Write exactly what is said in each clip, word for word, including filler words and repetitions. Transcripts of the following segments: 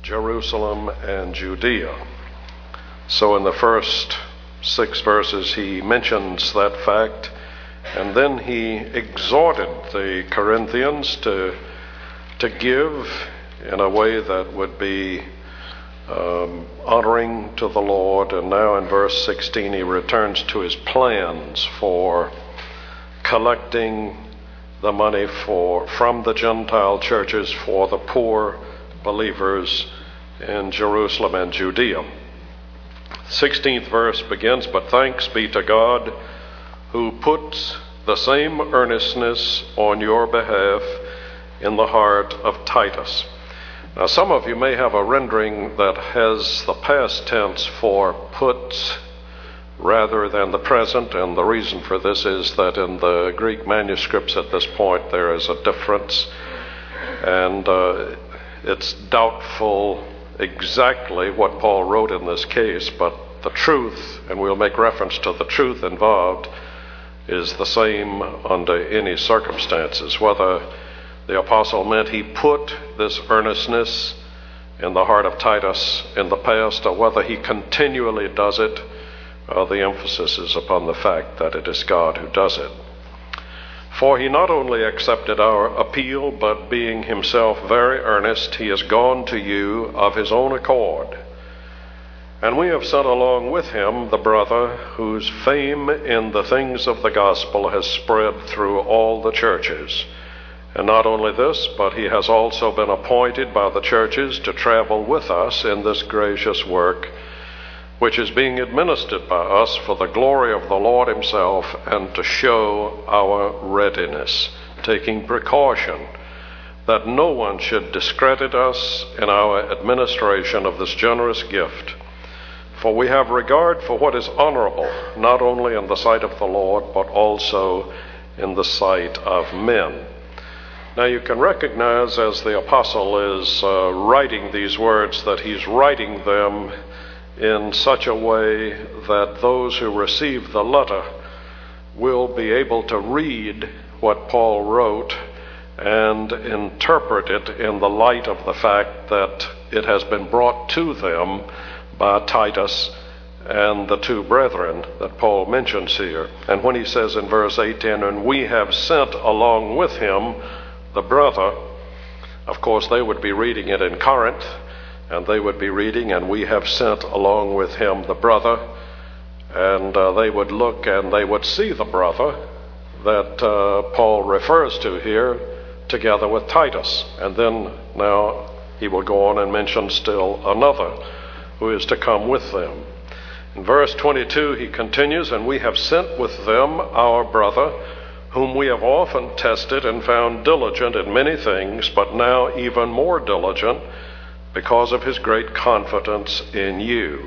Jerusalem, and Judea. So in the first six verses he mentions that fact, and then he exhorted the Corinthians to, to give in a way that would be um, honoring to the Lord. And now in verse sixteen he returns to his plans for collecting the money for from the Gentile churches for the poor believers in Jerusalem and Judea. sixteenth verse begins, "But thanks be to God, who puts the same earnestness on your behalf in the heart of Titus." Now, some of you may have a rendering that has the past tense for puts rather than the present, and the reason for this is that in the Greek manuscripts at this point there is a difference, and uh, it's doubtful exactly what Paul wrote in this case, but the truth, and we'll make reference to the truth involved, is the same under any circumstances. Whether the apostle meant he put this earnestness in the heart of Titus in the past, or whether he continually does it, uh, the emphasis is upon the fact that it is God who does it. "For he not only accepted our appeal, but being himself very earnest, he has gone to you of his own accord. And we have sent along with him the brother whose fame in the things of the gospel has spread through all the churches. And not only this, but he has also been appointed by the churches to travel with us in this gracious work, which is being administered by us for the glory of the Lord himself, and to show our readiness, taking precaution that no one should discredit us in our administration of this generous gift. For we have regard for what is honorable, not only in the sight of the Lord, but also in the sight of men." Now you can recognize as the apostle is uh, writing these words that he's writing them in such a way that those who receive the letter will be able to read what Paul wrote and interpret it in the light of the fact that it has been brought to them by Titus and the two brethren that Paul mentions here. And when he says in verse eighteen, "And we have sent along with him the brother," of course they would be reading it in Corinth, and they would be reading, "And we have sent along with him the brother," and uh, they would look and they would see the brother that uh, Paul refers to here together with Titus. And then now he will go on and mention still another who is to come with them. In verse twenty-two he continues, "And we have sent with them our brother, whom we have often tested and found diligent in many things, but now even more diligent because of his great confidence in you.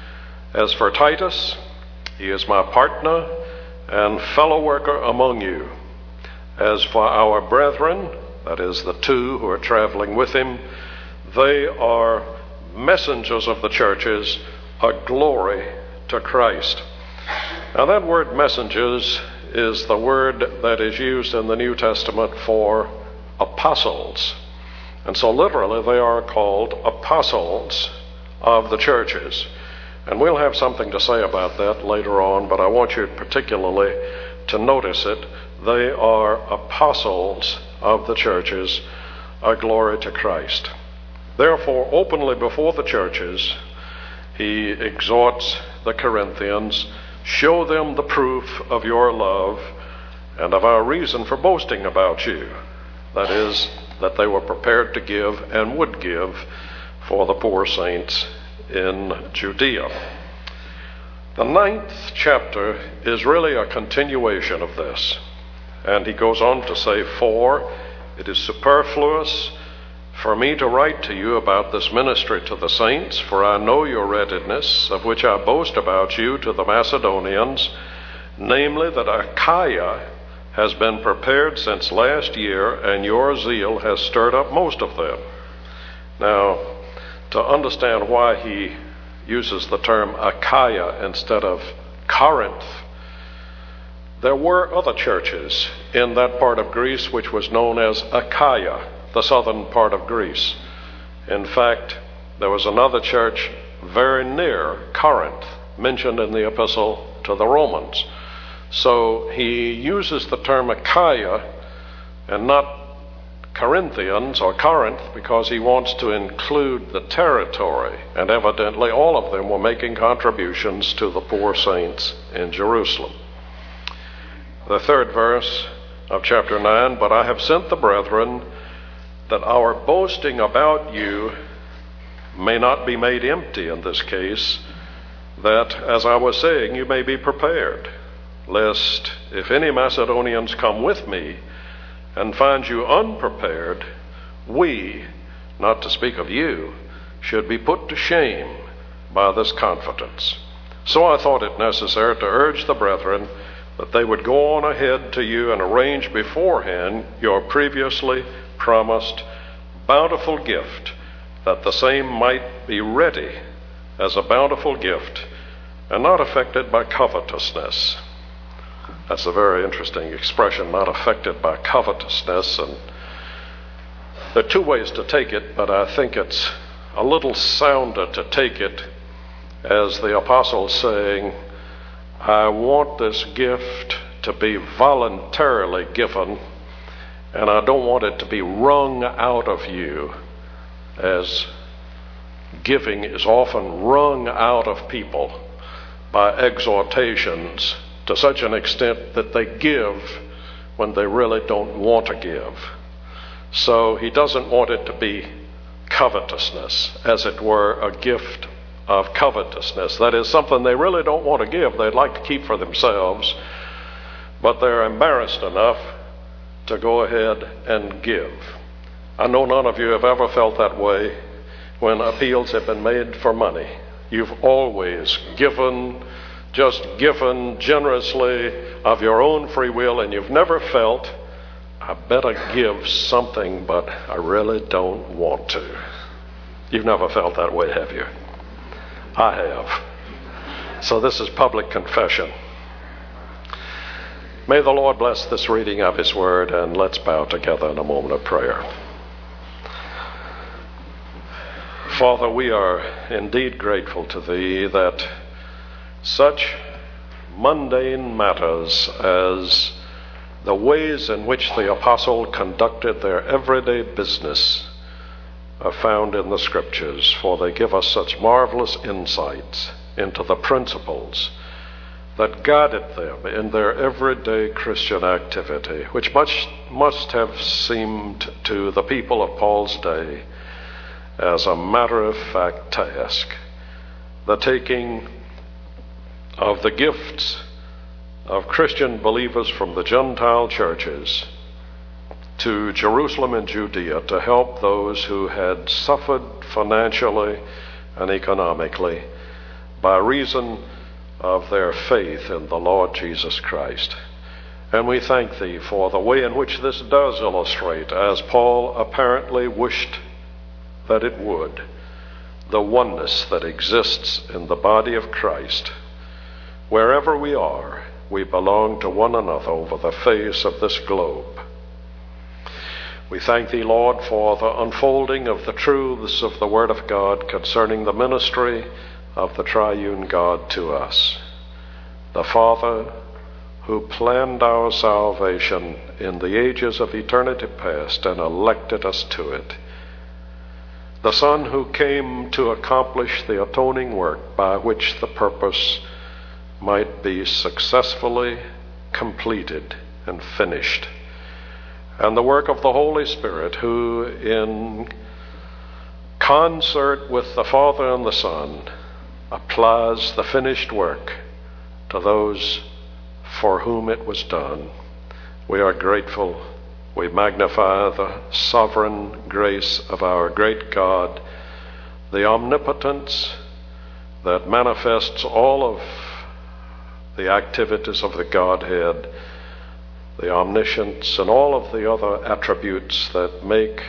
As for Titus, he is my partner and fellow worker among you. As for our brethren," that is the two who are traveling with him, "they are messengers of the churches, a glory to Christ." Now that word messengers is the word that is used in the New Testament for apostles. And so literally they are called apostles of the churches. And we'll have something to say about that later on, but I want you particularly to notice it. They are apostles of the churches, a glory to Christ. Therefore, openly before the churches, he exhorts the Corinthians, "Show them the proof of your love and of our reason for boasting about you." That is, that they were prepared to give and would give for the poor saints in Judea. The ninth chapter is really a continuation of this. And he goes on to say, "For it is superfluous for me to write to you about this ministry to the saints, for I know your readiness, of which I boast about you to the Macedonians, namely that Achaia has been prepared since last year, and your zeal has stirred up most of them." Now, to understand why he uses the term Achaia instead of Corinth, there were other churches in that part of Greece which was known as Achaia, the southern part of Greece. In fact, there was another church very near Corinth mentioned in the epistle to the Romans. So he uses the term Achaia and not Corinthians or Corinth because he wants to include the territory, and evidently all of them were making contributions to the poor saints in Jerusalem. The third verse of chapter nine, but I have sent the brethren that our boasting about you may not be made empty in this case, that, as I was saying, you may be prepared, lest if any Macedonians come with me and find you unprepared, we, not to speak of you, should be put to shame by this confidence. So I thought it necessary to urge the brethren that they would go on ahead to you and arrange beforehand your previously promised bountiful gift, that the same might be ready as a bountiful gift and not affected by covetousness. That's a very interesting expression, not affected by covetousness. And there are two ways to take it, but I think it's a little sounder to take it as the apostle saying, I want this gift to be voluntarily given, and I don't want it to be wrung out of you, as giving is often wrung out of people by exhortations to such an extent that they give when they really don't want to give. So he doesn't want it to be covetousness, as it were, a gift of covetousness. That is, something they really don't want to give, they'd like to keep for themselves, but they're embarrassed enough to go ahead and give. I know none of you have ever felt that way when appeals have been made for money. You've always given, just given generously of your own free will, and you've never felt, I better give something, but I really don't want to. You've never felt that way, have you? I have. So this is public confession. May the Lord bless this reading of his word, and let's bow together in a moment of prayer. Father, we are indeed grateful to thee that such mundane matters as the ways in which the apostle conducted their everyday business are found in the scriptures, for they give us such marvelous insights into the principles that guided them in their everyday Christian activity, which much must have seemed to the people of Paul's day as a matter-of-fact task. The taking of the gifts of Christian believers from the Gentile churches to Jerusalem and Judea to help those who had suffered financially and economically by reason of their faith in the Lord Jesus Christ. And we thank thee for the way in which this does illustrate, as Paul apparently wished that it would, the oneness that exists in the body of Christ. Wherever we are, we belong to one another over the face of this globe. We thank thee, Lord, for the unfolding of the truths of the Word of God concerning the ministry of the triune God to us. The Father who planned our salvation in the ages of eternity past and elected us to it. The Son who came to accomplish the atoning work by which the purpose might be successfully completed and finished. And the work of the Holy Spirit, who in concert with the Father and the Son applies the finished work to those for whom it was done. We are grateful. We magnify the sovereign grace of our great God, the omnipotence that manifests all of the activities of the Godhead, the omniscience, and all of the other attributes that make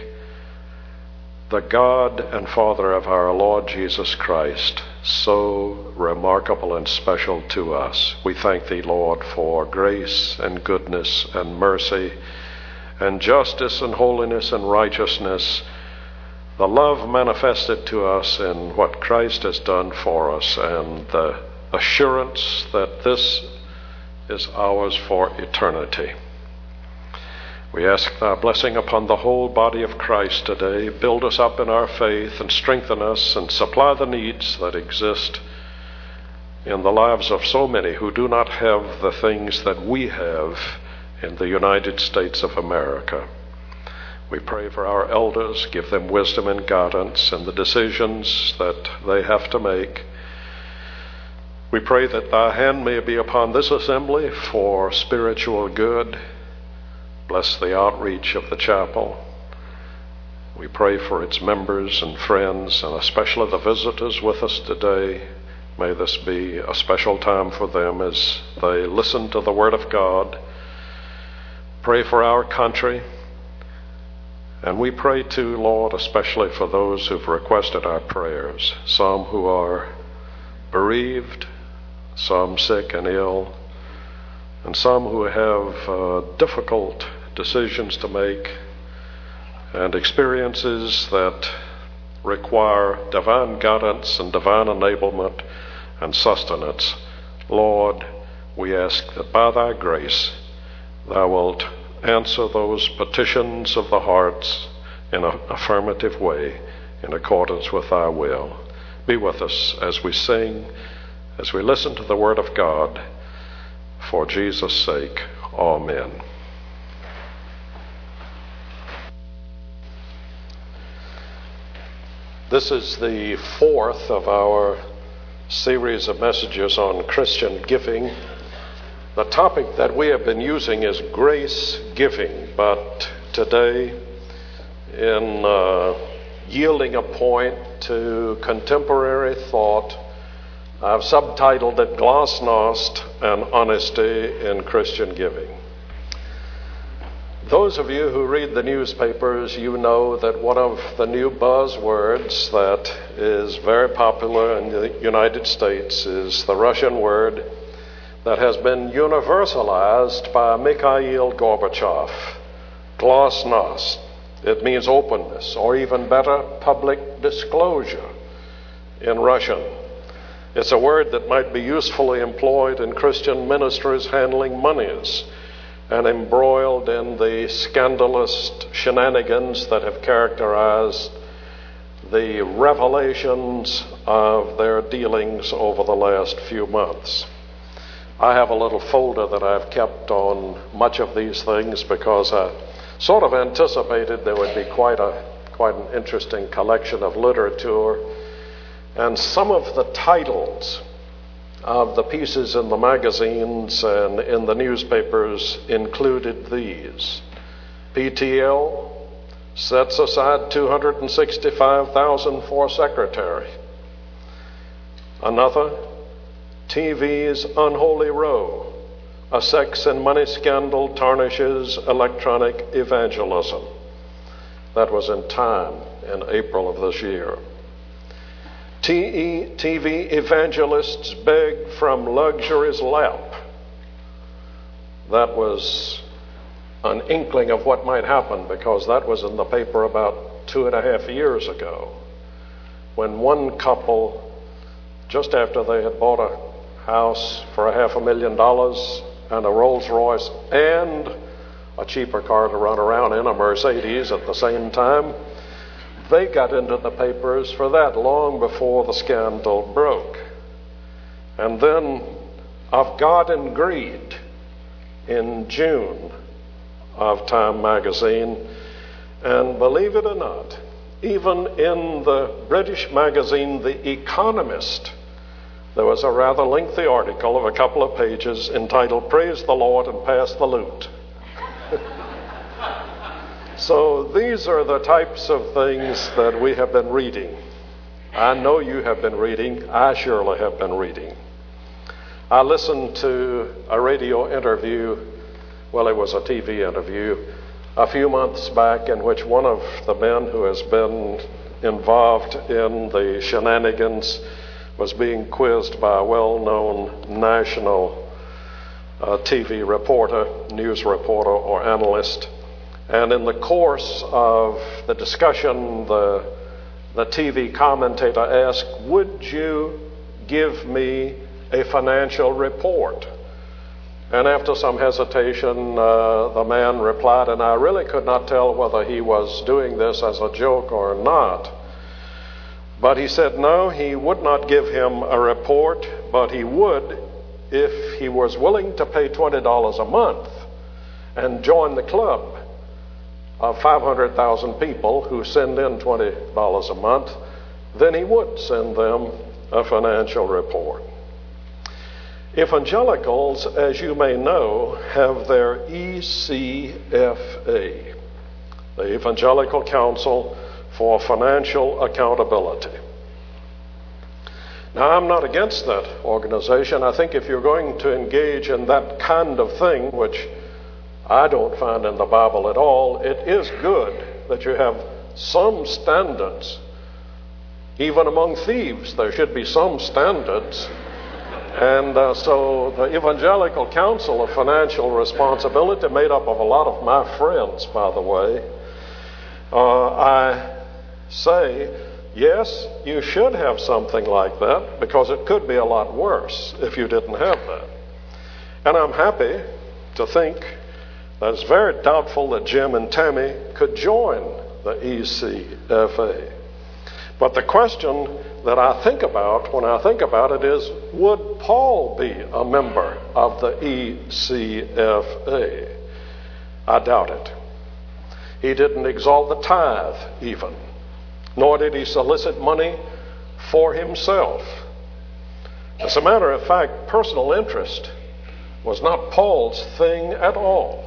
the God and Father of our Lord Jesus Christ so remarkable and special to us. We thank thee, Lord, for grace and goodness and mercy and justice and holiness and righteousness the love manifested to us in what Christ has done for us, and the assurance that this is ours for eternity. We ask thy blessing upon the whole body of Christ today. Build us up in our faith and strengthen us and supply the needs that exist in the lives of so many who do not have the things that we have in the United States of America. We pray for our elders. Give them wisdom and guidance in the decisions that they have to make. We pray that thy hand may be upon this assembly for spiritual good. Bless the outreach of the chapel. We pray for its members and friends, and especially the visitors with us today. May this be a special time for them as they listen to the Word of God. Pray for our country. And we pray too, Lord, especially for those who've requested our prayers, some who are bereaved, some sick and ill, and some who have uh, difficult decisions to make and experiences that require divine guidance and divine enablement and sustenance. Lord, we ask that by thy grace thou wilt answer those petitions of the hearts in an affirmative way in accordance with thy will. Be with us as we sing, as we listen to the word of God. For Jesus' sake, amen. This is the fourth of our series of messages on Christian giving. The topic that we have been using is grace giving, but today, in uh, yielding a point to contemporary thought, I've subtitled it Glasnost and Honesty in Christian Giving. Those of you who read the newspapers, you know that one of the new buzzwords that is very popular in the United States is the Russian word that has been universalized by Mikhail Gorbachev, glasnost. It means openness, or even better, public disclosure in Russian. It's a word that might be usefully employed in Christian ministries handling monies and embroiled in the scandalous shenanigans that have characterized the revelations of their dealings over the last few months. I have a little folder that I've kept on much of these things because I sort of anticipated there would be quite a quite an interesting collection of literature. And some of the titles of the pieces in the magazines and in the newspapers included these. P T L sets aside two hundred sixty-five thousand dollars for secretary. Another, T V's Unholy Row, a sex and money scandal tarnishes electronic evangelism. That was in Time in April of this year. T V evangelists beg from luxury's lap. That was an inkling of what might happen, because that was in the paper about two and a half years ago, when one couple, just after they had bought a house for a half a million dollars and a Rolls Royce and a cheaper car to run around in, a Mercedes at the same time, they got into the papers for that long before the scandal broke. And then Of God and Greed in June of Time magazine. And believe it or not, even in the British magazine The Economist, there was a rather lengthy article of a couple of pages entitled Praise the Lord and Pass the Loot. So these are the types of things that we have been reading. I know you have been reading. I surely have been reading. I listened to a radio interview, well, it was a T V interview, a few months back, in which one of the men who has been involved in the shenanigans was being quizzed by a well-known national uh, T V reporter, news reporter or analyst. And in the course of the discussion, the the T V commentator asked, "Would you give me a financial report?" And after some hesitation, uh, the man replied, and I really could not tell whether he was doing this as a joke or not, but he said no, he would not give him a report, but he would if he was willing to pay twenty dollars a month and join the club of five hundred thousand people who send in twenty dollars a month, then he would send them a financial report. Evangelicals, as you may know, have their E C F A, the Evangelical Council for Financial Accountability. Now, I'm not against that organization. I think if you're going to engage in that kind of thing, which I don't find in the Bible at all, it is good that you have some standards. Even among thieves, there should be some standards. And uh, so the Evangelical Council of Financial Responsibility, made up of a lot of my friends, by the way, uh, I say, yes, you should have something like that, because it could be a lot worse if you didn't have that. And I'm happy to think that it's very doubtful that Jim and Tammy could join the E C F A. But the question that I think about when I think about it is, would Paul be a member of the E C F A? I doubt it. He didn't exalt the tithe even, nor did he solicit money for himself. As a matter of fact, personal interest was not Paul's thing at all.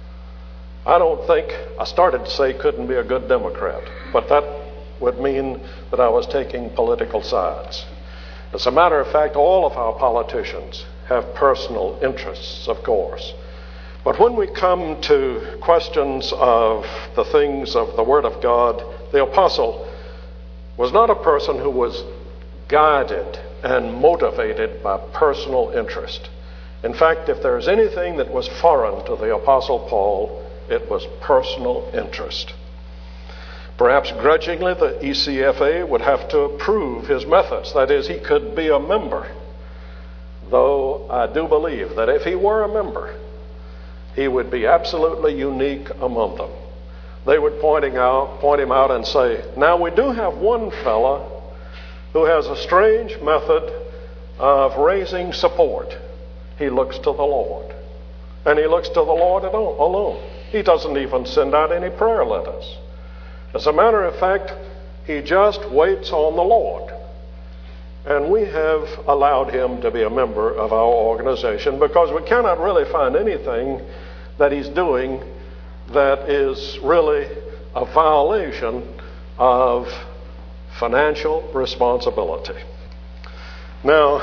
I don't think, I started to say couldn't be a good Democrat, but that would mean that I was taking political sides. As a matter of fact, all of our politicians have personal interests, of course. But when we come to questions of the things of the Word of God, the apostle was not a person who was guided and motivated by personal interest. In fact, if there's anything that was foreign to the apostle Paul, it was personal interest. Perhaps grudgingly, the E C F A would have to approve his methods. That is, he could be a member. Though I do believe that if he were a member, he would be absolutely unique among them. They would pointing out, point him out and say, now we do have one fella who has a strange method of raising support. He looks to the Lord. And he looks to the Lord alone. He doesn't even send out any prayer letters. As a matter of fact, he just waits on the Lord. And we have allowed him to be a member of our organization because we cannot really find anything that he's doing that is really a violation of financial responsibility. Now,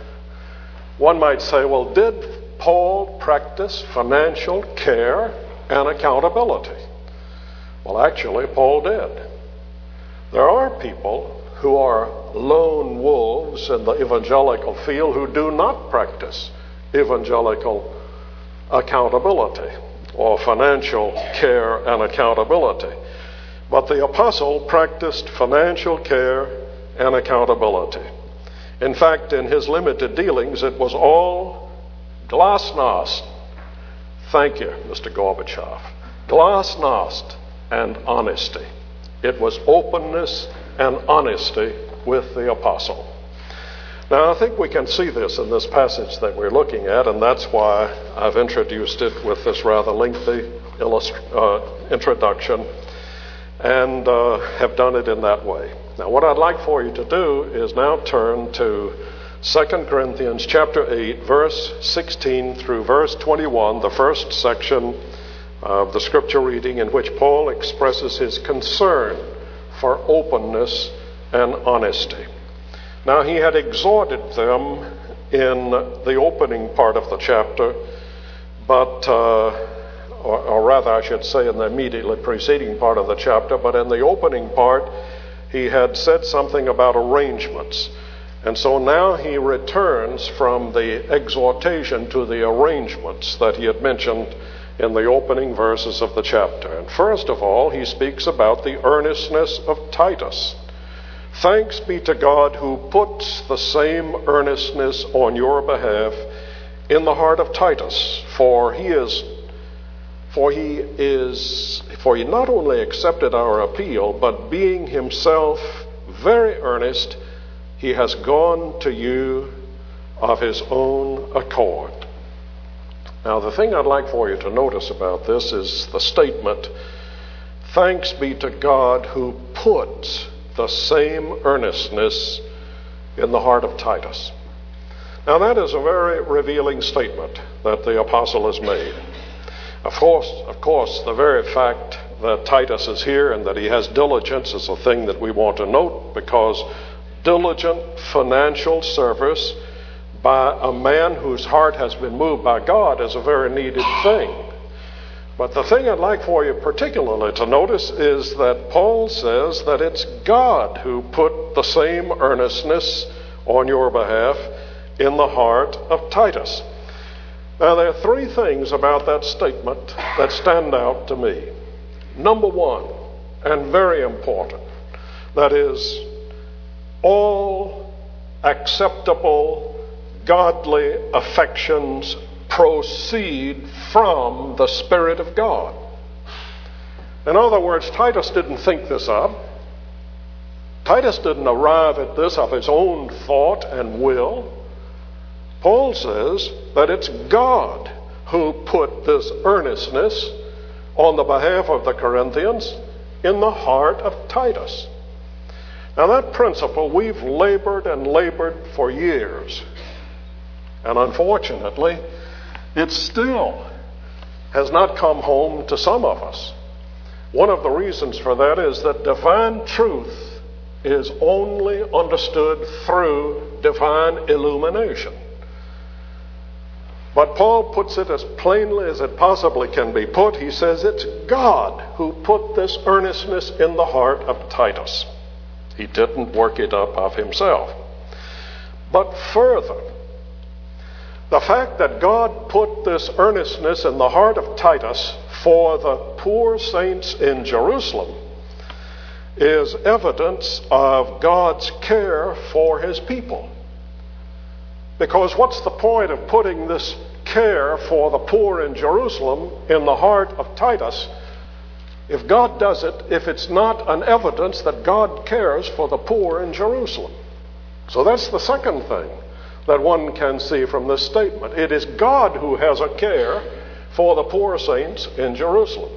one might say, well, did Paul practice financial care and accountability? Well, actually, Paul did. There are people who are lone wolves in the evangelical field who do not practice evangelical accountability or financial care and accountability. But the apostle practiced financial care and accountability. In fact, in his limited dealings, it was all glasnost. Thank you, Mister Gorbachev. Glasnost and honesty. It was openness and honesty with the apostle. Now, I think we can see this in this passage that we're looking at, and that's why I've introduced it with this rather lengthy illust- uh, introduction and uh, have done it in that way. Now, what I'd like for you to do is now turn to Second Corinthians chapter eight, verse sixteen through verse twenty-one, the first section of the scripture reading in which Paul expresses his concern for openness and honesty. Now, he had exhorted them in the opening part of the chapter, but, uh, or, or rather I should say in the immediately preceding part of the chapter, but in the opening part, he had said something about arrangements. And so now he returns from the exhortation to the arrangements that he had mentioned in the opening verses of the chapter. And first of all, he speaks about the earnestness of Titus. Thanks be to God who puts the same earnestness on your behalf in the heart of Titus, for he is for he is for he not only accepted our appeal, but being himself very earnest, he has gone to you of his own accord. Now, the thing I'd like for you to notice about this is the statement, thanks be to God who puts the same earnestness in the heart of Titus. Now, that is a very revealing statement that the apostle has made. Of course, of course, the very fact that Titus is here and that he has diligence is a thing that we want to note, because diligent financial service by a man whose heart has been moved by God is a very needed thing. But the thing I'd like for you particularly to notice is that Paul says that it's God who put the same earnestness on your behalf in the heart of Titus. Now, there are three things about that statement that stand out to me. Number one, and very important, that is, all acceptable godly affections proceed from the Spirit of God. In other words, Titus didn't think this up. Titus didn't arrive at this of his own thought and will. Paul says that it's God who put this earnestness on the behalf of the Corinthians in the heart of Titus. Now, that principle we've labored and labored for years. And unfortunately, it still has not come home to some of us. One of the reasons for that is that divine truth is only understood through divine illumination. But Paul puts it as plainly as it possibly can be put. He says it's God who put this earnestness in the heart of Titus. He didn't work it up of himself. But further, the fact that God put this earnestness in the heart of Titus for the poor saints in Jerusalem is evidence of God's care for his people. Because what's the point of putting this care for the poor in Jerusalem in the heart of Titus if God does it, if it's not an evidence that God cares for the poor in Jerusalem? So that's the second thing that one can see from this statement. It is God who has a care for the poor saints in Jerusalem.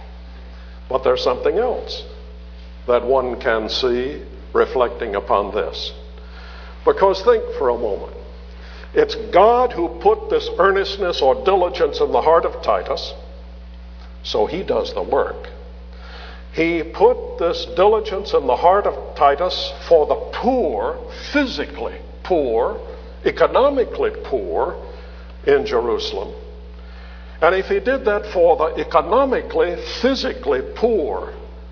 But there's something else that one can see reflecting upon this. Because think for a moment. It's God who put this earnestness or diligence in the heart of Titus, so he does the work. He put this diligence in the heart of Titus for the poor, physically poor, economically poor in Jerusalem. And if he did that for the economically, physically poor,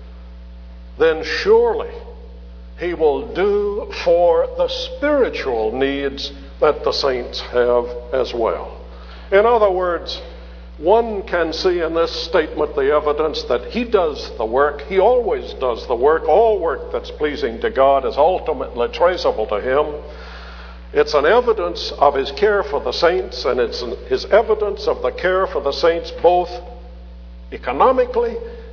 then surely he will do for the spiritual needs that the saints have as well. In other words, one can see in this statement the evidence that he does the work. He always does the work. All work that's pleasing to God is ultimately traceable to him. It's an evidence of his care for the saints, and it's an, his evidence of the care for the saints both economically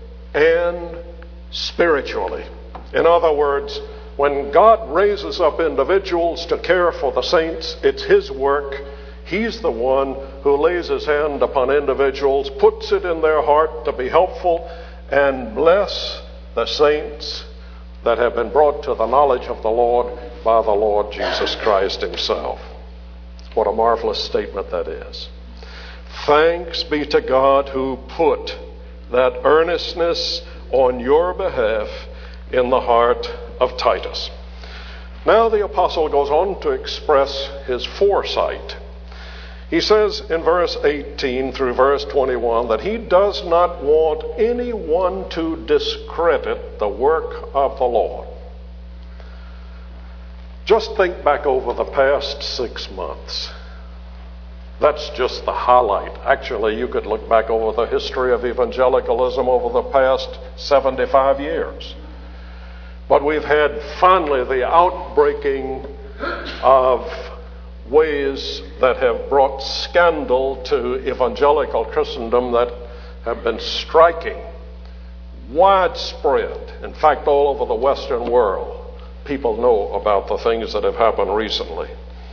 and spiritually. In other words, when God raises up individuals to care for the saints, it's his work. He's the one who lays his hand upon individuals, puts it in their heart to be helpful, and bless the saints that have been brought to the knowledge of the Lord by the Lord Jesus Christ himself. What a marvelous statement that is. Thanks be to God who put that earnestness on your behalf in the heart of Titus. Now the apostle goes on to express his foresight. He says in verse eighteen through verse twenty-one that he does not want anyone to discredit the work of the Lord. Just think back over the past six months. That's just the highlight. Actually, you could look back over the history of evangelicalism over the past seventy-five years. But we've had finally the outbreaking of ways that have brought scandal to evangelical Christendom that have been striking, widespread. In fact, all over the Western world, people know about the things that have happened recently.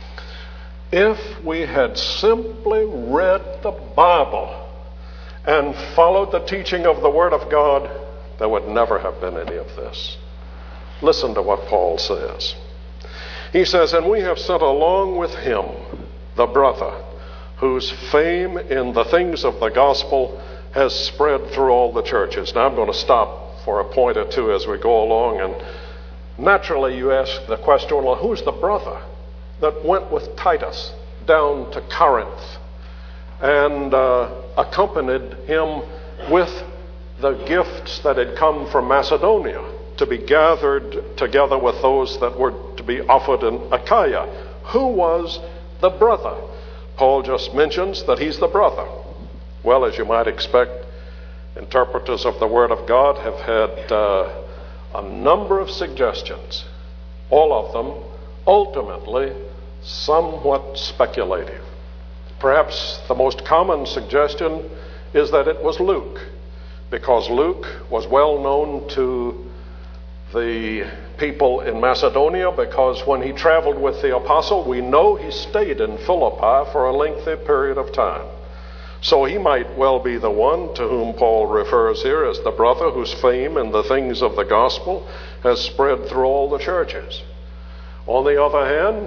If we had simply read the Bible and followed the teaching of the Word of God, there would never have been any of this. Listen to what Paul says. He says, "And we have sent along with him the brother, whose fame in the things of the gospel has spread through all the churches." Now I'm going to stop for a point or two as we go along, and naturally you ask the question, well, who's the brother that went with Titus down to Corinth and uh, accompanied him with the gifts that had come from Macedonia to be gathered together with those that were to be offered in Achaia? Who was the brother? Paul just mentions that he's the brother. Well, as you might expect, interpreters of the Word of God have had uh, a number of suggestions, all of them ultimately somewhat speculative. Perhaps the most common suggestion is that it was Luke, because Luke was well known to the people in Macedonia, because when he traveled with the apostle, we know he stayed in Philippi for a lengthy period of time. So he might well be the one to whom Paul refers here as the brother whose fame in the things of the gospel has spread through all the churches. On the other hand,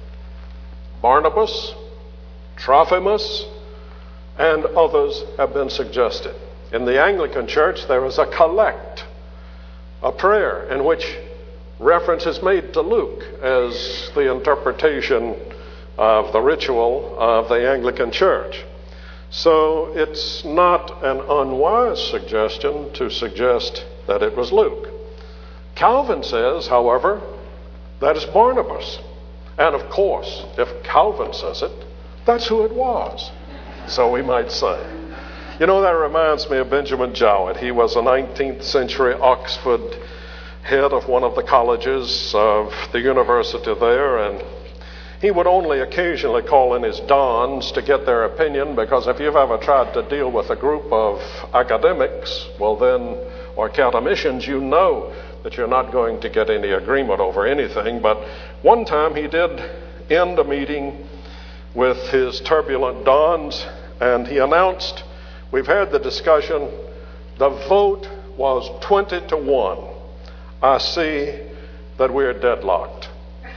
Barnabas, Trophimus, and others have been suggested. In the Anglican Church, there is a collect, a prayer in which reference is made to Luke as the interpretation of the ritual of the Anglican Church. So it's not an unwise suggestion to suggest that it was Luke. Calvin says, however, that it's Barnabas. And of course, if Calvin says it, that's who it was, so we might say. You know, that reminds me of Benjamin Jowett. He was a nineteenth century Oxford head of one of the colleges of the university there, and he would only occasionally call in his dons to get their opinion, because if you've ever tried to deal with a group of academics, well then, or academicians, you know that you're not going to get any agreement over anything. But one time he did end a meeting with his turbulent dons, and he announced, "We've had the discussion. The vote was twenty to one. I see that we're deadlocked."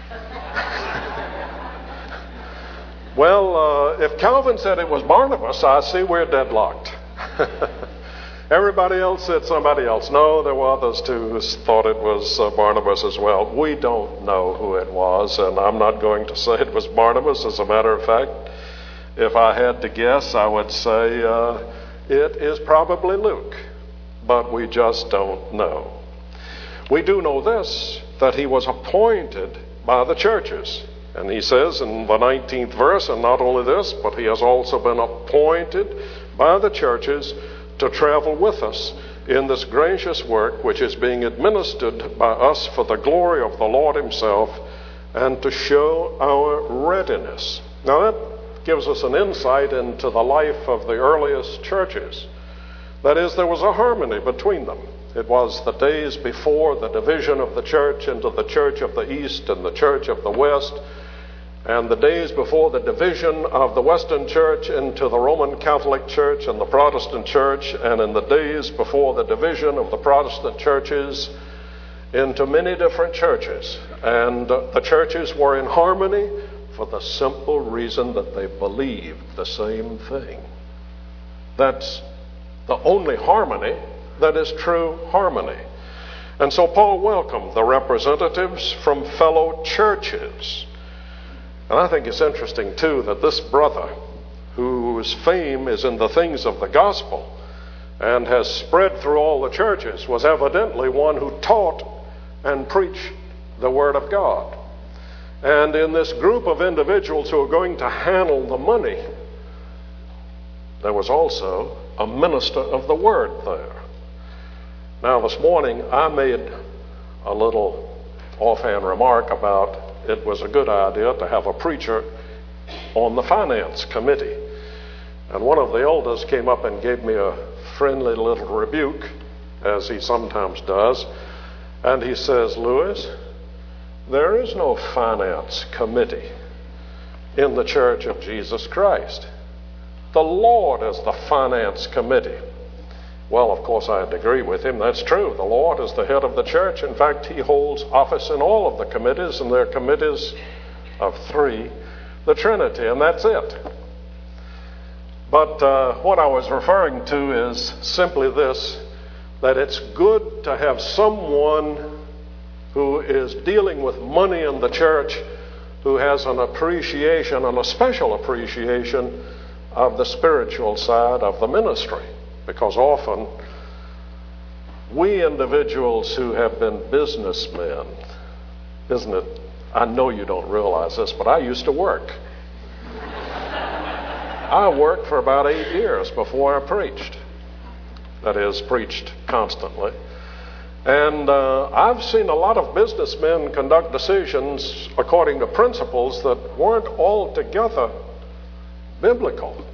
Well, uh, if Calvin said it was Barnabas, I see we're deadlocked. Everybody else said somebody else. No, there were others too who thought it was uh, Barnabas as well. We don't know who it was, and I'm not going to say it was Barnabas. As a matter of fact, if I had to guess, I would say uh, it is probably Luke, but we just don't know. We do know this, that he was appointed by the churches. And he says in the nineteenth verse, and not only this, but he has also been appointed by the churches to travel with us in this gracious work which is being administered by us for the glory of the Lord himself, and to show our readiness. Now that gives us an insight into the life of the earliest churches. That is, there was a harmony between them. It was the days before the division of the church into the church of the East and the church of the West, and the days before the division of the Western Church into the Roman Catholic Church and the Protestant Church, and in the days before the division of the Protestant churches into many different churches. And uh, the churches were in harmony for the simple reason that they believed the same thing. That's the only harmony that is true harmony. And so Paul welcomed the representatives from fellow churches. And I think it's interesting, too, that this brother, whose fame is in the things of the gospel and has spread through all the churches, was evidently one who taught and preached the Word of God. And in this group of individuals who are going to handle the money, there was also a minister of the Word there. Now, this morning I made a little offhand remark about it was a good idea to have a preacher on the finance committee. And one of the elders came up and gave me a friendly little rebuke, as he sometimes does. And he says, "Lewis, there is no finance committee in the Church of Jesus Christ. The Lord is the finance committee." Well, of course, I had to agree with him. That's true. The Lord is the head of the church. In fact, he holds office in all of the committees, and they're committees of three, the Trinity, and that's it. But uh, what I was referring to is simply this, that it's good to have someone who is dealing with money in the church who has an appreciation, and a special appreciation, of the spiritual side of the ministry. Because often, we individuals who have been businessmen, isn't it? I know you don't realize this, but I used to work. I worked for about eight years before I preached. That is, preached constantly. And uh, I've seen a lot of businessmen conduct decisions according to principles that weren't altogether biblical.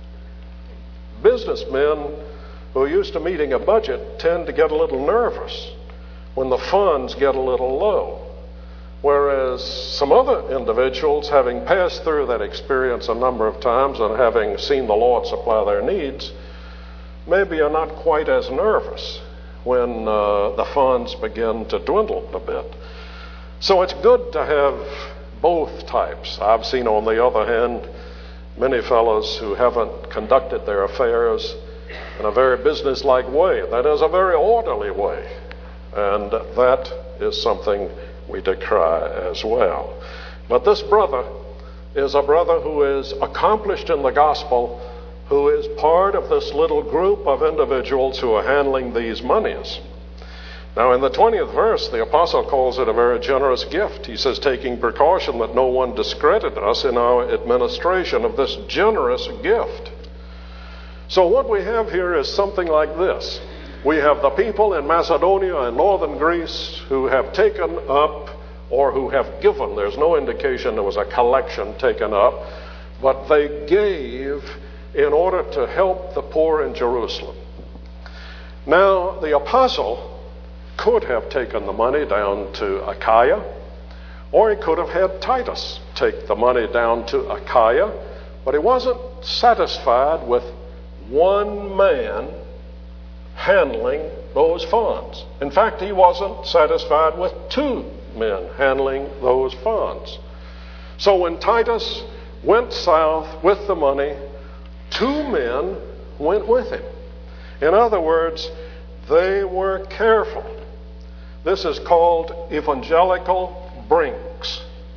Businessmen who are used to meeting a budget tend to get a little nervous when the funds get a little low. Whereas some other individuals, having passed through that experience a number of times and having seen the Lord supply their needs, maybe are not quite as nervous when uh, the funds begin to dwindle a bit. So it's good to have both types. I've seen, on the other hand, many fellows who haven't conducted their affairs in a very business-like way. That is a very orderly way. And that is something we decry as well. But this brother is a brother who is accomplished in the gospel, who is part of this little group of individuals who are handling these monies. Now, in the twentieth verse, the apostle calls it a very generous gift. He says, taking precaution that no one discredit us in our administration of this generous gift. So what we have here is something like this. We have the people in Macedonia and northern Greece who have taken up, or who have given. There's no indication there was a collection taken up, but they gave in order to help the poor in Jerusalem. Now, the apostle could have taken the money down to Achaia, or he could have had Titus take the money down to Achaia, but he wasn't satisfied with one man handling those funds. In fact, he wasn't satisfied with two men handling those funds. So when Titus went south with the money, two men went with him. In other words, they were careful. This is called evangelical brinks.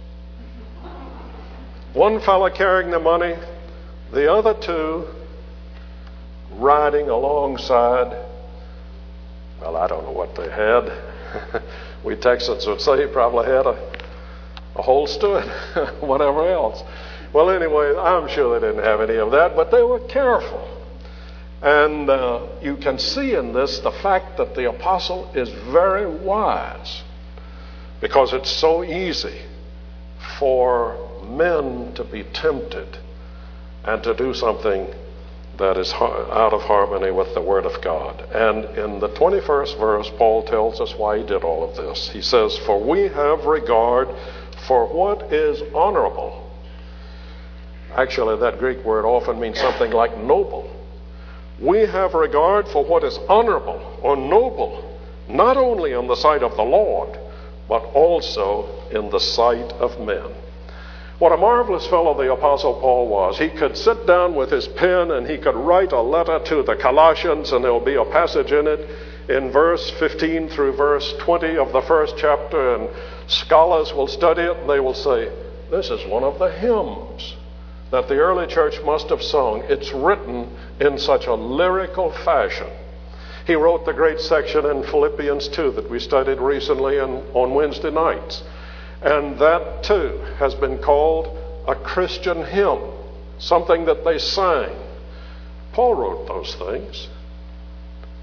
One fellow carrying the money, the other two riding alongside. Well, I don't know what they had. We Texans would say he probably had a, a holster and whatever else. Well, anyway, I'm sure they didn't have any of that, but they were careful. And uh, you can see in this the fact that the apostle is very wise, because it's so easy for men to be tempted and to do something that is out of harmony with the Word of God. And in the twenty-first verse, Paul tells us why he did all of this. He says, for we have regard for what is honorable. Actually, that Greek word often means something like noble. We have regard for what is honorable or noble, not only in the sight of the Lord, but also in the sight of men. What a marvelous fellow the Apostle Paul was. He could sit down with his pen and he could write a letter to the Colossians, and there will be a passage in it in verse fifteen through verse twenty of the first chapter, and scholars will study it and they will say, this is one of the hymns that the early church must have sung. It's written in such a lyrical fashion. He wrote the great section in Philippians two that we studied recently and on Wednesday nights. And that too has been called a Christian hymn, something that they sang. Paul wrote those things.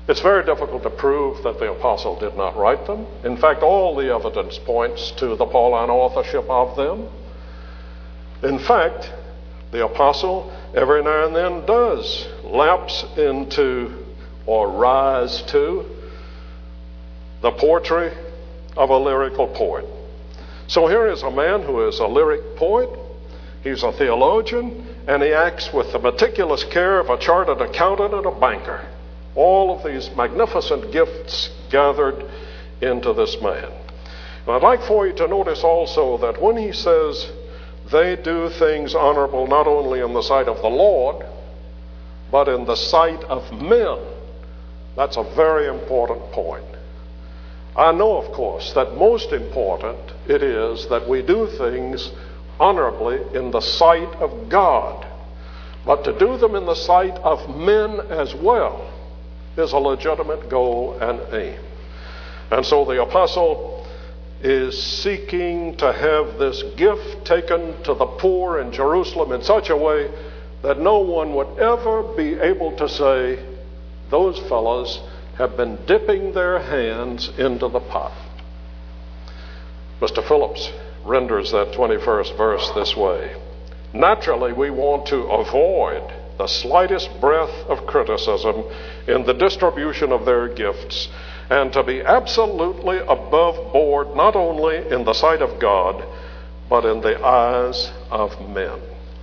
It's very difficult to prove that the apostle did not write them. In fact, all the evidence points to the Pauline authorship of them. In fact, the apostle every now and then does lapse into or rise to the poetry of a lyrical poet. So here is a man who is a lyric poet, he's a theologian, and he acts with the meticulous care of a chartered accountant and a banker. All of these magnificent gifts gathered into this man. And I'd like for you to notice also that when he says they do things honorable not only in the sight of the Lord, but in the sight of men, that's a very important point. I know, of course, that most important it is that we do things honorably in the sight of God. But to do them in the sight of men as well is a legitimate goal and aim. And so the apostle is seeking to have this gift taken to the poor in Jerusalem in such a way that no one would ever be able to say, those fellows have been dipping their hands into the pot. Mister Phillips renders that twenty-first verse this way. Naturally, we want to avoid the slightest breath of criticism in the distribution of their gifts, and to be absolutely above board, not only in the sight of God, but in the eyes of men.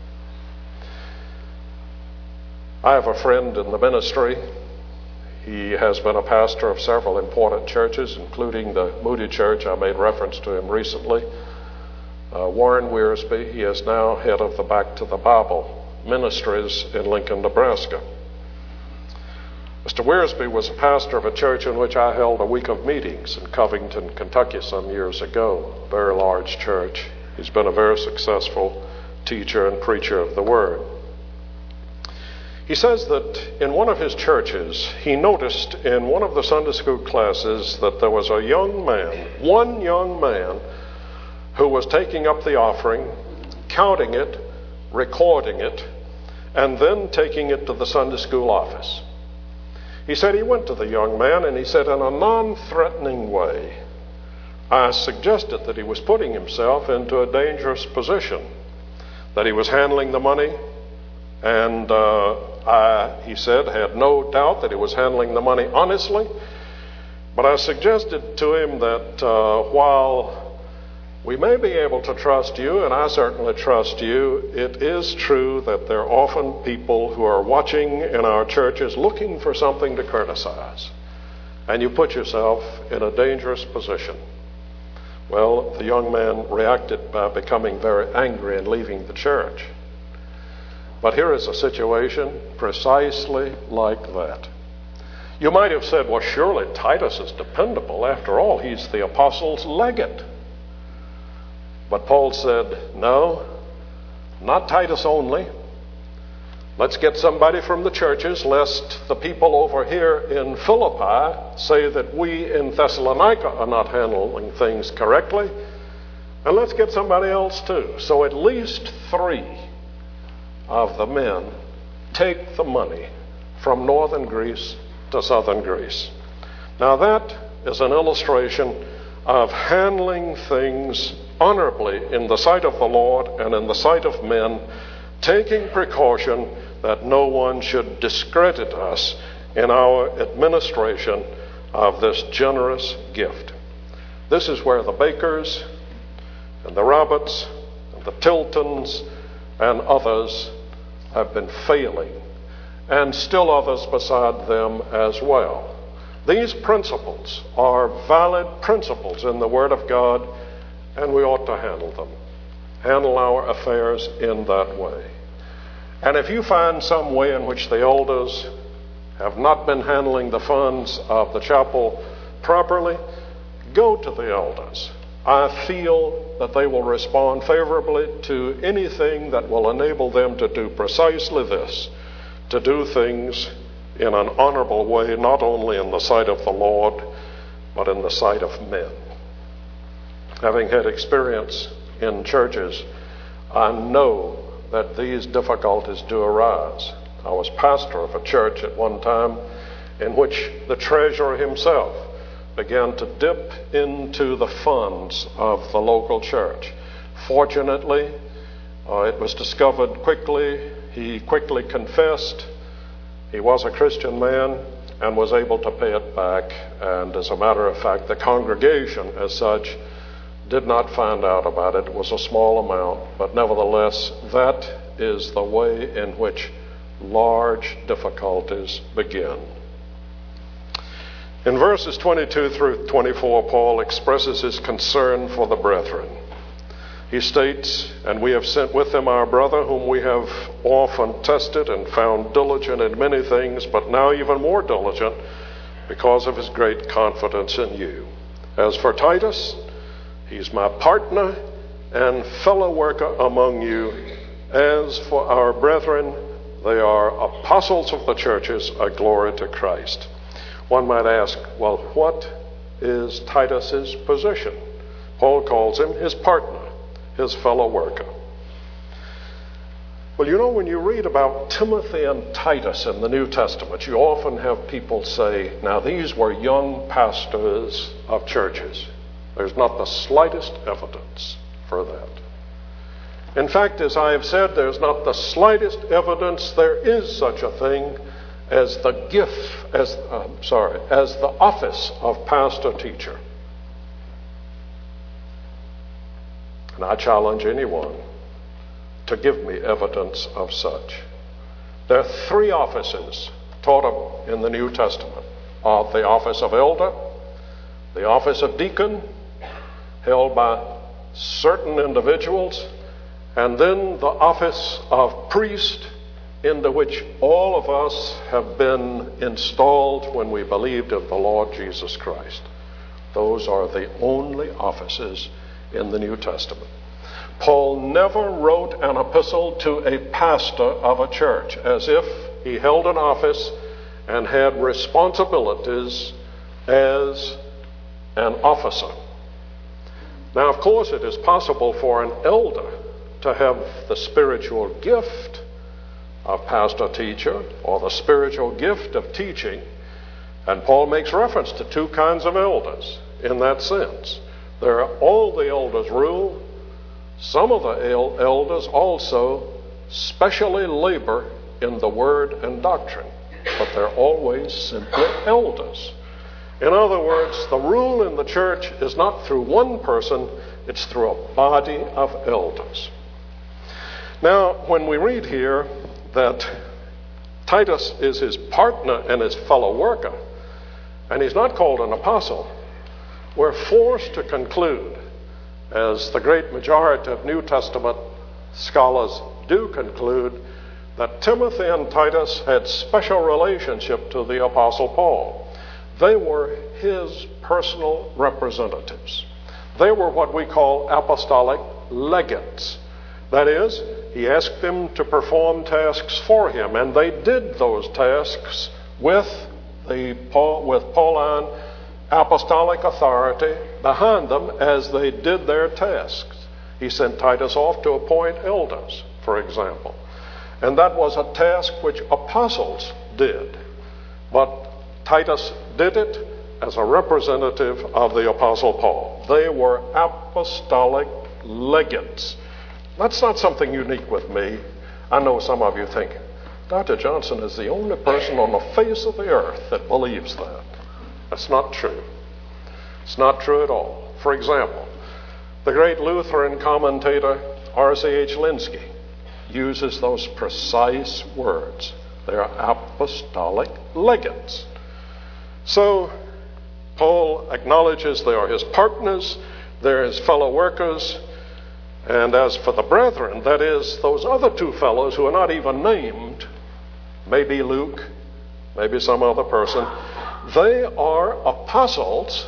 I have a friend in the ministry. He has been a pastor of several important churches, including the Moody Church. I made reference to him recently. Uh, Warren Wiersbe, he is now head of the Back to the Bible Ministries in Lincoln, Nebraska. Mister Wiersbe was a pastor of a church in which I held a week of meetings in Covington, Kentucky some years ago. A very large church. He's been a very successful teacher and preacher of the Word. He says that in one of his churches, he noticed in one of the Sunday school classes that there was a young man, one young man, who was taking up the offering, counting it, recording it, and then taking it to the Sunday school office. He said he went to the young man and he said, in a non-threatening way, I suggested that he was putting himself into a dangerous position, that he was handling the money, and uh, I, he said, had no doubt that he was handling the money honestly, but I suggested to him that uh, while we may be able to trust you, and I certainly trust you, it is true that there are often people who are watching in our churches looking for something to criticize, and you put yourself in a dangerous position. Well, the young man reacted by becoming very angry and leaving the church. But here is a situation precisely like that. You might have said, well, surely Titus is dependable. After all, he's the apostle's legate. But Paul said, no, not Titus only. Let's get somebody from the churches, lest the people over here in Philippi say that we in Thessalonica are not handling things correctly. And let's get somebody else too. So at least three of the men take the money from northern Greece to southern Greece. Now that is an illustration of handling things honorably in the sight of the Lord and in the sight of men, taking precaution that no one should discredit us in our administration of this generous gift. This is where the Bakers and the Roberts and the Tiltons and others have been failing, and still others beside them as well. These principles are valid principles in the Word of God, and we ought to handle them, handle our affairs in that way. And if you find some way in which the elders have not been handling the funds of the chapel properly, go to the elders. I feel that they will respond favorably to anything that will enable them to do precisely this, to do things in an honorable way, not only in the sight of the Lord, but in the sight of men. Having had experience in churches, I know that these difficulties do arise. I was pastor of a church at one time, in which the treasurer himself began to dip into the funds of the local church. Fortunately, uh, it was discovered quickly. He quickly confessed. He was a Christian man and was able to pay it back. And as a matter of fact, the congregation as such did not find out about it. It was a small amount, but nevertheless, that is the way in which large difficulties begin. In verses twenty-two through twenty-four, Paul expresses his concern for the brethren. He states, "And we have sent with them our brother, whom we have often tested and found diligent in many things, but now even more diligent because of his great confidence in you. As for Titus, he's my partner and fellow worker among you. As for our brethren, they are apostles of the churches, a glory to Christ." One might ask, well, what is Titus's position? Paul calls him his partner, his fellow worker. Well, you know, when you read about Timothy and Titus in the New Testament, you often have people say, now these were young pastors of churches. There's not the slightest evidence for that. In fact, as I have said, there's not the slightest evidence there is such a thing as the gift, as uh, sorry, as the office of pastor teacher. And I challenge anyone to give me evidence of such. There are three offices taught of in the New Testament: of the office of elder, the office of deacon, held by certain individuals, and then the office of priest, into which all of us have been installed when we believed in the Lord Jesus Christ. Those are the only offices in the New Testament. Paul never wrote an epistle to a pastor of a church as if he held an office and had responsibilities as an officer. Now, of course, it is possible for an elder to have the spiritual gift of pastor teacher or the spiritual gift of teaching, and Paul makes reference to two kinds of elders in that sense. There are all the elders rule. Some of the elders also specially labor in the word and doctrine, but they're always simply elders. In other words, the rule in the church is not through one person, it's through a body of elders. Now, when we read here that Titus is his partner and his fellow worker, and he's not called an apostle, we're forced to conclude, as the great majority of New Testament scholars do conclude, that Timothy and Titus had special relationship to the Apostle Paul. They were his personal representatives. They were what we call apostolic legates. That is, he asked them to perform tasks for him, and they did those tasks with the Paul, with Pauline apostolic authority behind them as they did their tasks. He sent Titus off to appoint elders, for example. And that was a task which apostles did. But Titus did it as a representative of the Apostle Paul. They were apostolic legates. That's not something unique with me. I know some of you think, Doctor Johnson is the only person on the face of the earth that believes that. That's not true. It's not true at all. For example, the great Lutheran commentator R C H Lenski uses those precise words. They are apostolic legates. So Paul acknowledges they are his partners, they're his fellow workers, and as for the brethren, that is, those other two fellows who are not even named, maybe Luke, maybe some other person, they are apostles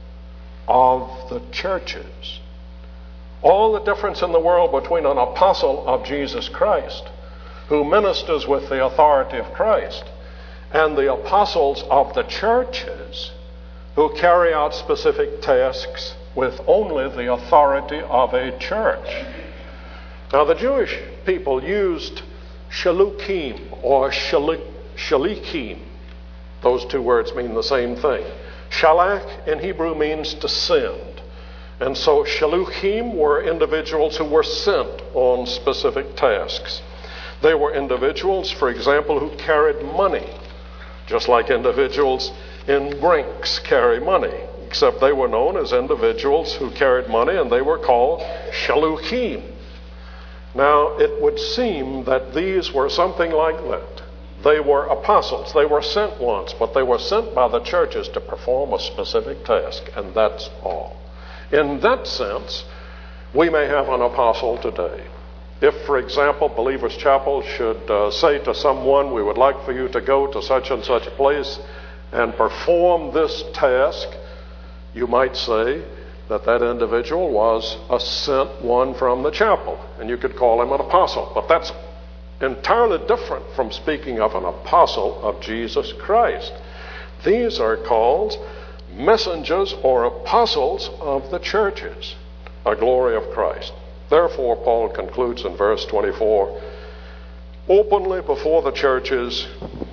of the churches. All the difference in the world between an apostle of Jesus Christ, who ministers with the authority of Christ, and the apostles of the churches, who carry out specific tasks with only the authority of a church. Now, the Jewish people used shalukim or shalikim Those two words mean the same thing. Shalach in Hebrew means to send. And so shaluchim were individuals who were sent on specific tasks. They were individuals, for example, who carried money, just like individuals in Brinks carry money, except they were known as individuals who carried money, and they were called shaluchim. Now, it would seem that these were something like that. They were apostles. They were sent ones, but they were sent by the churches to perform a specific task, and that's all. In that sense, we may have an apostle today. If, for example, Believers Chapel should uh, say to someone, we would like for you to go to such and such a place and perform this task, you might say that that individual was a sent one from the chapel, and you could call him an apostle. But that's entirely different from speaking of an apostle of Jesus Christ. These are called messengers or apostles of the churches, a glory of Christ. Therefore, Paul concludes in verse twenty-four, openly before the churches,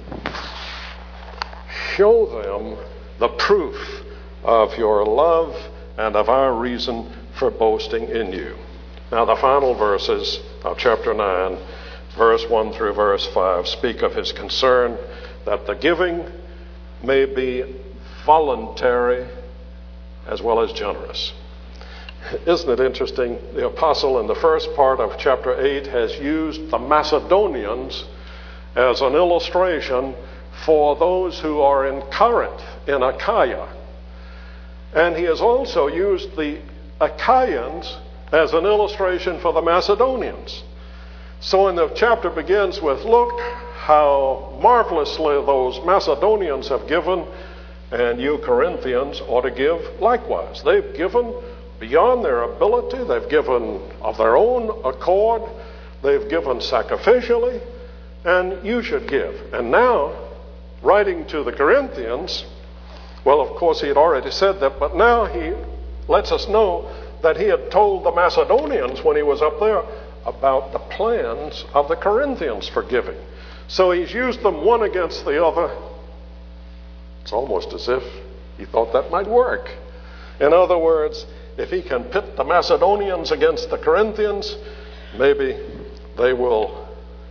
show them the proof of your love and of our reason for boasting in you. Now, the final verses of chapter nine, verse one through verse five, speak of his concern that the giving may be voluntary as well as generous. Isn't it interesting? The apostle in the first part of chapter eight has used the Macedonians as an illustration for those who are in Corinth, in Achaia. And he has also used the Achaeans as an illustration for the Macedonians. So in the chapter begins with, look how marvelously those Macedonians have given, and you Corinthians ought to give likewise. They've given beyond their ability. They've given of their own accord. They've given sacrificially, and you should give. And now, writing to the Corinthians, well, of course, he had already said that, but now he lets us know that he had told the Macedonians when he was up there about the plans of the Corinthians for giving. So he's used them one against the other. It's almost as if he thought that might work. In other words, if he can pit the Macedonians against the Corinthians, maybe they will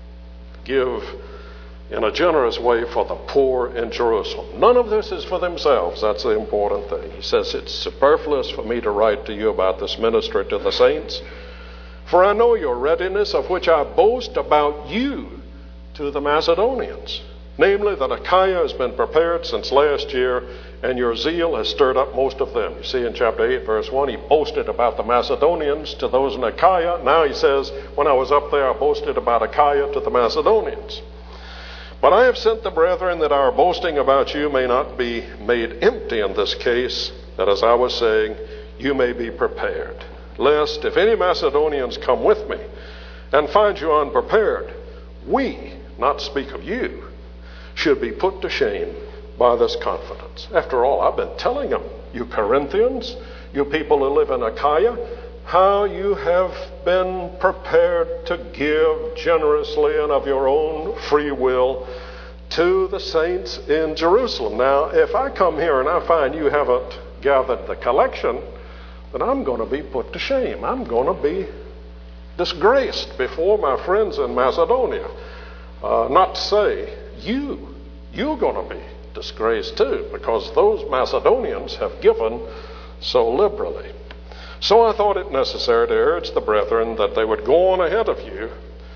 give in a generous way for the poor in Jerusalem. None of this is for themselves. That's the important thing. He says, it's superfluous for me to write to you about this ministry to the saints, for I know your readiness, of which I boast about you to the Macedonians, namely that Achaia has been prepared since last year, and your zeal has stirred up most of them. You see in chapter eight, verse one, he boasted about the Macedonians to those in Achaia. Now he says, when I was up there, I boasted about Achaia to the Macedonians. But I have sent the brethren that our boasting about you may not be made empty in this case, that as I was saying, you may be prepared. Lest, if any Macedonians come with me and find you unprepared, we, not speak of you, should be put to shame by this confidence. After all, I've been telling them, you Corinthians, you people who live in Achaia, how you have been prepared to give generously and of your own free will to the saints in Jerusalem. Now, if I come here and I find you haven't gathered the collection, then I'm going to be put to shame. I'm going to be disgraced before my friends in Macedonia. Uh, not to say you, you're going to be disgraced too, because those Macedonians have given so liberally. So I thought it necessary to urge the brethren that they would go on ahead of you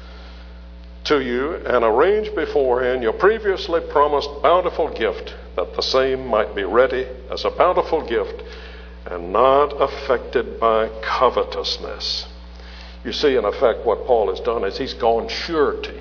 to you and arrange beforehand your previously promised bountiful gift, that the same might be ready as a bountiful gift and not affected by covetousness. You see, in effect, what Paul has done is he's gone surety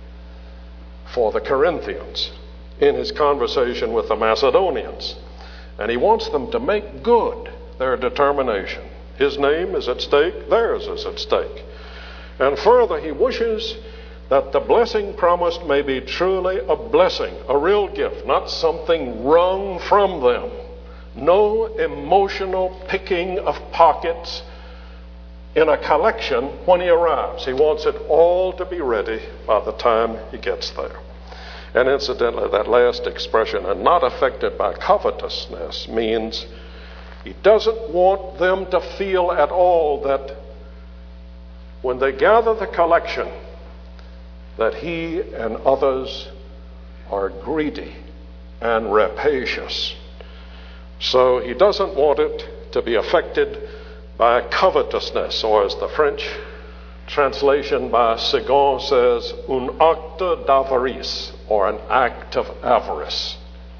for the Corinthians in his conversation with the Macedonians. And he wants them to make good their determination. His name is at stake, theirs is at stake. And further, he wishes that the blessing promised may be truly a blessing, a real gift, not something wrung from them. No emotional picking of pockets in a collection when he arrives. He wants it all to be ready by the time he gets there. And incidentally, that last expression, and not affected by covetousness, means he doesn't want them to feel at all that when they gather the collection, that he and others are greedy and rapacious. So he doesn't want it to be affected by covetousness, or as the French translation by Séguin says, un acte d'avarice, or an act of avarice.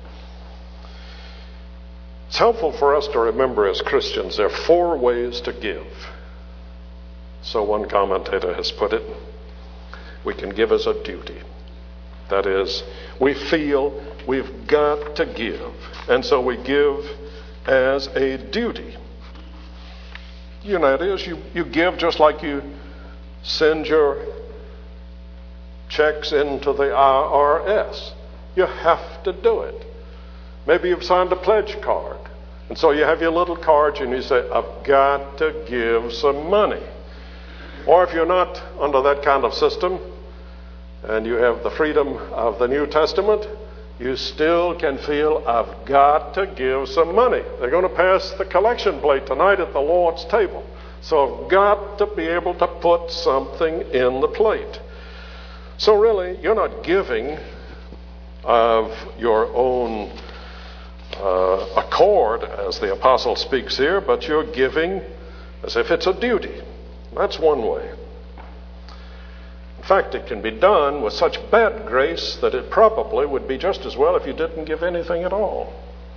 It's helpful for us to remember as Christians there are four ways to give. So one commentator has put it, we can give as a duty. That is, we feel we've got to give, and so we give as a duty. You know, it is, you, you give just like you send your checks into the I R S. You have to do it. Maybe you've signed a pledge card, and so you have your little cards and you say, I've got to give some money. Or if you're not under that kind of system and you have the freedom of the New Testament, you still can feel, I've got to give some money. They're going to pass the collection plate tonight at the Lord's table. So I've got to be able to put something in the plate. So really, you're not giving of your own uh, accord, as the apostle speaks here, but you're giving as if it's a duty. That's one way. In fact, it can be done with such bad grace that it probably would be just as well if you didn't give anything at all.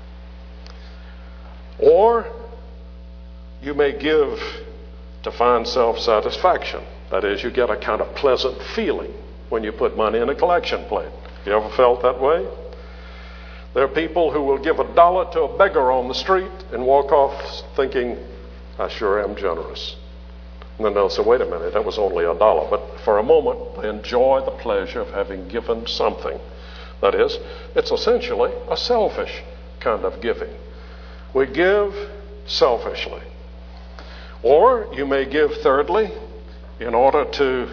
Or you may give to find self-satisfaction. That is, you get a kind of pleasant feeling when you put money in a collection plate. You ever felt that way? There are people who will give a dollar to a beggar on the street and walk off thinking, I sure am generous. And then they'll say, wait a minute, that was only a dollar. But for a moment, they enjoy the pleasure of having given something. That is, it's essentially a selfish kind of giving. We give selfishly. Or you may give, thirdly, in order to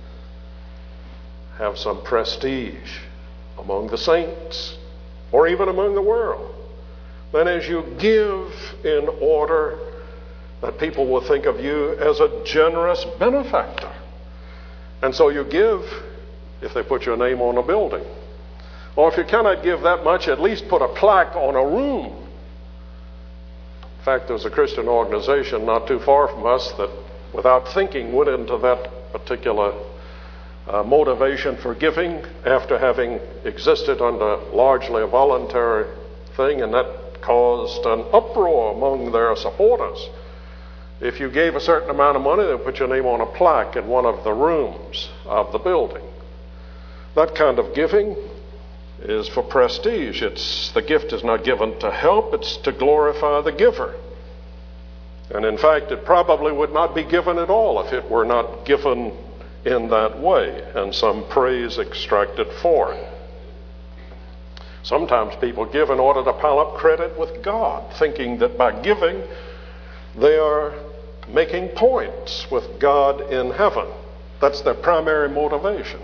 have some prestige among the saints or even among the world. Then as you give in order that people will think of you as a generous benefactor. And so you give if they put your name on a building. Or if you cannot give that much, at least put a plaque on a room. In fact, there's a Christian organization not too far from us that, without thinking, went into that particular uh, motivation for giving after having existed under largely a voluntary thing, and that caused an uproar among their supporters. If you gave a certain amount of money, they'll put your name on a plaque in one of the rooms of the building. That kind of giving is for prestige. It's, the gift is not given to help, it's to glorify the giver. And in fact, it probably would not be given at all if it were not given in that way and some praise extracted for it. Sometimes people give in order to pile up credit with God, thinking that by giving they are making points with God in heaven. That's their primary motivation.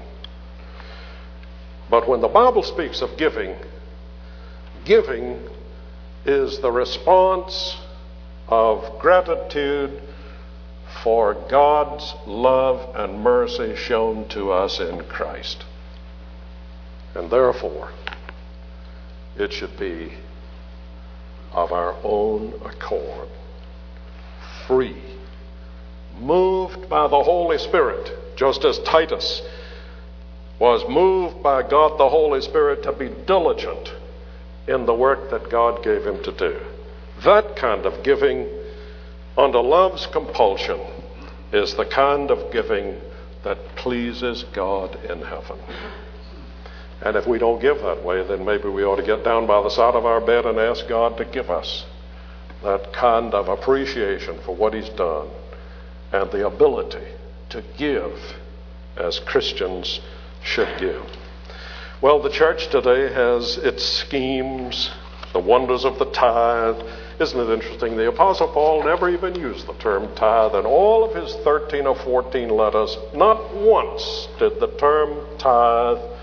But when the Bible speaks of giving, giving is the response of gratitude for God's love and mercy shown to us in Christ. And therefore, it should be of our own accord, free, moved by the Holy Spirit, just as Titus was moved by God the Holy Spirit to be diligent in the work that God gave him to do. That kind of giving under love's compulsion is the kind of giving that pleases God in heaven. And if we don't give that way, then maybe we ought to get down by the side of our bed and ask God to give us that kind of appreciation for what he's done and the ability to give as Christians should give. Well, the church today has its schemes, the wonders of the tithe. Isn't it interesting? The Apostle Paul never even used the term tithe in all of his thirteen or fourteen letters. Not once did the term tithe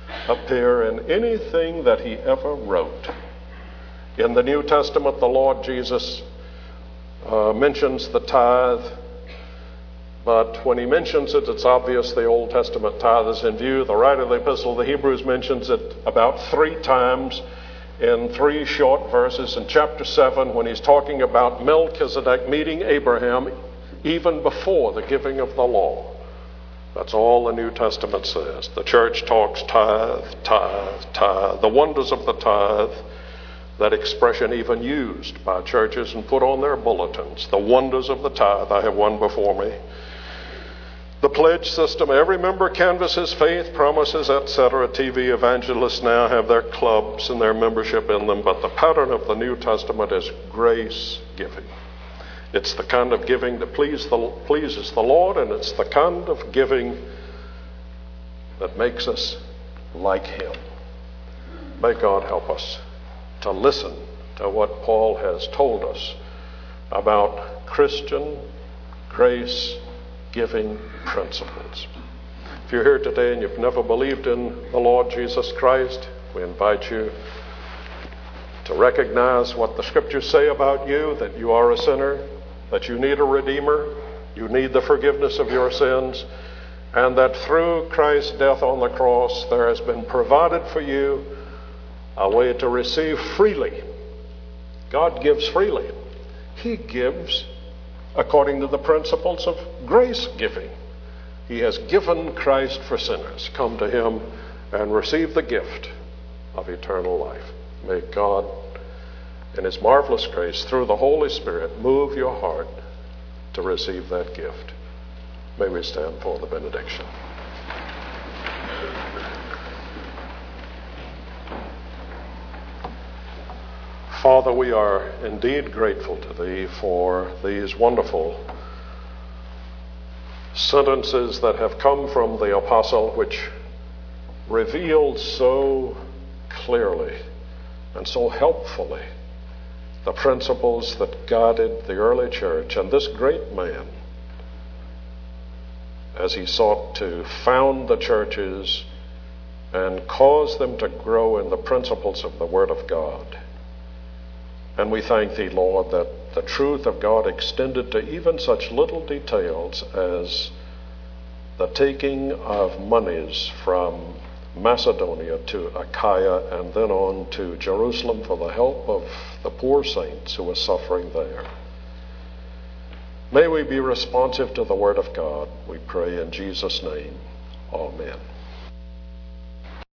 appear in anything that he ever wrote. In the New Testament, the Lord Jesus uh, mentions the tithe, but when he mentions it, it's obvious the Old Testament tithe is in view. The writer of the Epistle to the Hebrews mentions it about three times in three short verses. In chapter seven, when he's talking about Melchizedek meeting Abraham even before the giving of the law. That's all the New Testament says. The church talks tithe, tithe, tithe, the wonders of the tithe. That expression even used by churches and put on their bulletins. The wonders of the tithe. I have one before me. The pledge system. Every member canvasses faith, promises, et cetera. T V evangelists now have their clubs and their membership in them. But the pattern of the New Testament is grace giving. It's the kind of giving that please the, pleases the Lord, and it's the kind of giving that makes us like Him. May God help us to listen to what Paul has told us about Christian grace-giving principles. If you're here today and you've never believed in the Lord Jesus Christ, we invite you to recognize what the Scriptures say about you, that you are a sinner, that you need a Redeemer, you need the forgiveness of your sins, and that through Christ's death on the cross there has been provided for you a way to receive freely. God gives freely. He gives according to the principles of grace giving. He has given Christ for sinners. Come to Him and receive the gift of eternal life. May God, in His marvelous grace, through the Holy Spirit, move your heart to receive that gift. May we stand for the benediction. Father, we are indeed grateful to Thee for these wonderful sentences that have come from the Apostle, which revealed so clearly and so helpfully the principles that guided the early church. And this great man, as he sought to found the churches and cause them to grow in the principles of the Word of God. And we thank Thee, Lord, that the truth of God extended to even such little details as the taking of monies from Macedonia to Achaia and then on to Jerusalem for the help of the poor saints who were suffering there. May we be responsive to the Word of God, we pray in Jesus' name. Amen.